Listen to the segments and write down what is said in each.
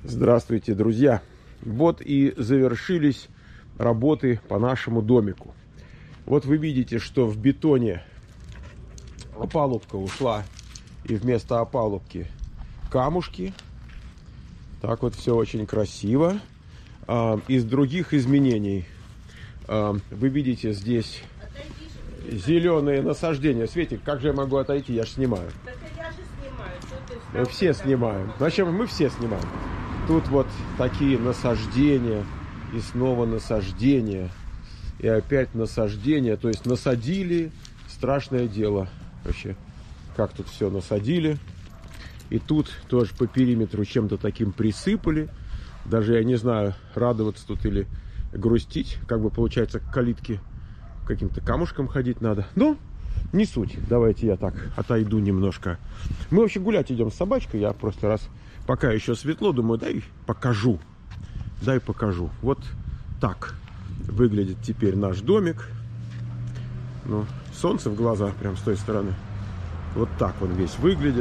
Здравствуйте, друзья! Вот и завершились работы по нашему домику. Вот вы видите, что в бетоне опалубка ушла, и вместо опалубки камушки. Так вот все очень красиво. Из других изменений вы видите здесь зеленые насаждения. Светик, как же я могу отойти? Я же снимаю. Так я же снимаю. Мы все снимаем. Зачем? Мы все снимаем. Тут вот такие насаждения, и снова насаждения, и опять насаждения. То есть насадили, страшное дело вообще, как тут все насадили. И тут тоже по периметру чем-то таким присыпали. Даже я не знаю, радоваться тут или грустить. Как бы получается, к калитке каким-то камушком ходить надо. Но не суть. Давайте я так отойду немножко. Мы вообще гулять идем с собачкой. Я просто раз... Пока еще светло, думаю, дай покажу. Дай покажу. Вот так выглядит теперь наш домик. Ну, солнце в глаза прям с той стороны. Вот так он весь выглядит.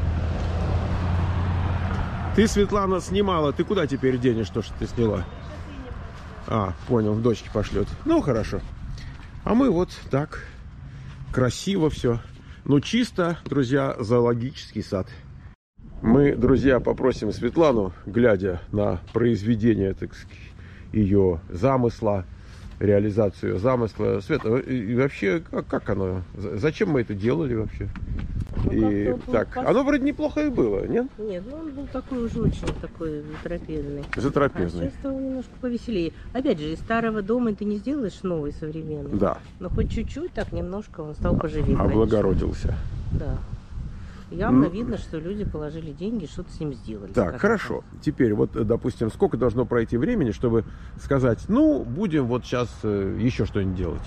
Ты, Светлана, снимала. Ты куда теперь денешь то, что ты сняла? А, понял, дочке пошлет. Ну, хорошо. А мы вот так. Красиво все. Ну, чисто, друзья, зоологический сад. Мы, друзья, попросим Светлану, глядя на произведение, так сказать, ее замысла, реализацию замысла. Света, и вообще, как оно? Зачем мы это делали вообще? Ну, и так, оно вроде неплохо и было, нет? Нет, ну он был такой уже очень такой затрапезный. Затрапезный. А сейчас стало немножко повеселее. Опять же, из старого дома ты не сделаешь новый, современный. Да. Но хоть чуть-чуть, так немножко он стал поживее. Облагородился. Да. Явно видно, что люди положили деньги, что-то с ним сделали. Так, хорошо. Теперь вот, допустим, сколько должно пройти времени, чтобы сказать, ну, будем вот сейчас еще что-нибудь делать?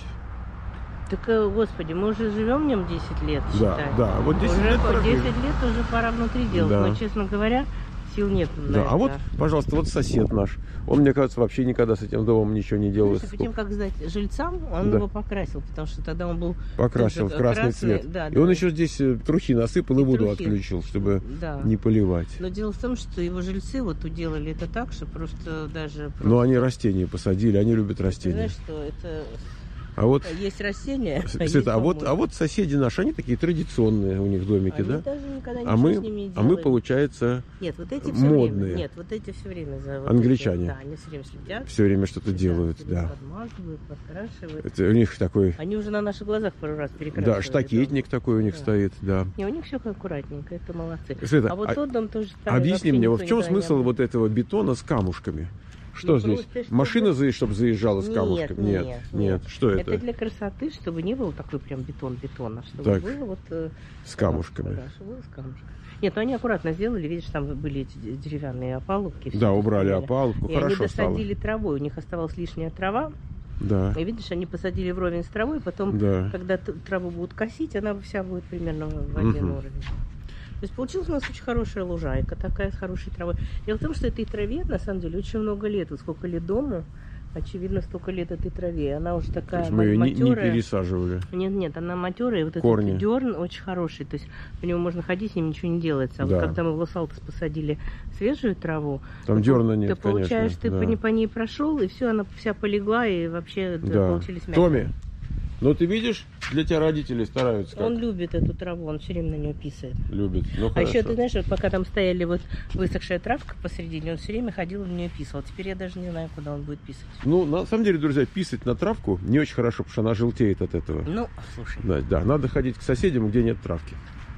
Так, господи, мы уже живем в нем 10 лет, считай. Да, вот 10 уже лет. 10 лет уже пора внутри делать, Да. но, честно говоря, сил нет на Да, это. а вот, пожалуйста, вот сосед наш. Он, мне кажется, вообще никогда с этим домом ничего не делал. Слушай, перед тем, как сдать жильцам, он его покрасил, потому что тогда он был... Покрасил в красный цвет. Да, и он еще здесь трухи насыпал и воду отключил, чтобы не поливать. Но дело в том, что его жильцы вот уделали это так, что просто даже... Но они растения посадили, они любят растения. Знаешь, что это... А вот, есть растения. Света, а вот соседи наши, они такие традиционные у них домики, они да? Даже никогда ничего с ними не делали. А мы, получается, нет, вот эти модные. все время, нет, вот эти все время за англичане. Да, они все время следят. Все время что-то делают, да. Подмазывают, подкрашивают. Это у них такой... Они уже на наших глазах пару раз перекрашивали. Да, штакетник такой у них стоит, да. Не, у них все аккуратненько, это молодцы. Света, а вот тот дом тоже... Объясни мне, вот в чем смысл вот этого бетона с камушками? Что здесь? Просто, Машина, чтобы заезжала с камушками? Нет. Что это? Это для красоты, чтобы не был такой прям бетон-бетон, а чтобы так, было вот... с камушками. Да, чтобы было с камушками. Нет, ну они аккуратно сделали, видишь, там были эти деревянные опалубки. Да, убрали опалубку, и хорошо они досадили стало. Травой, у них оставалась лишняя трава. Да. И видишь, они посадили вровень с травой, потом, когда траву будут косить, она вся будет примерно в один уровень. То есть получилась у нас очень хорошая лужайка, такая с хорошей травой. Дело в том, что этой траве, на самом деле, очень много лет. Вот сколько лет дому, очевидно, столько лет этой траве. Она уже такая мы ее матерая. не пересаживали. Нет, она матерая. Вот корни. Этот дерн очень хороший. То есть по нему можно ходить, с ним ничего не делается. А вот когда мы в Лос-Алтос посадили свежую траву, там дерна нет, ты получаешь, конечно, ты по ней прошел, и все, она вся полегла, и вообще получились мягкие. Томми, ну ты видишь, для тебя родители стараются как? Он любит эту траву, он все время на нее писает. Любит, ну А хорошо. еще, ты знаешь, вот пока там стояли вот высохшая травка посередине, он все время ходил в нее писал. Теперь я даже не знаю, куда он будет писать. Ну, на самом деле, друзья, писать на травку не очень хорошо, потому что она желтеет от этого. Ну, слушай. Да, надо ходить к соседям, где нет травки.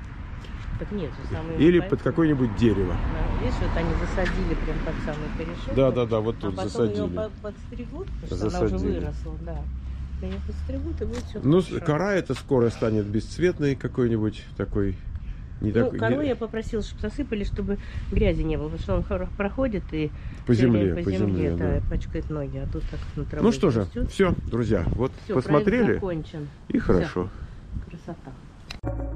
Так нет же, самые... Или под какое-нибудь дерево. Да, видишь, вот они засадили прям под самый корешок. Да, вот тут потом засадили. ее подстригут, потому что она уже выросла, да. Ее подстригут, и будет все хорошо. Кора это скоро станет бесцветной какой-нибудь такой. Кору я попросила, чтобы засыпали, чтобы грязи не было, потому что он проходит и по земле, да, пачкает ноги, а тут так на траву. Ну что же, все, друзья, вот всё, посмотрели закончен. и хорошо. Всё. Красота.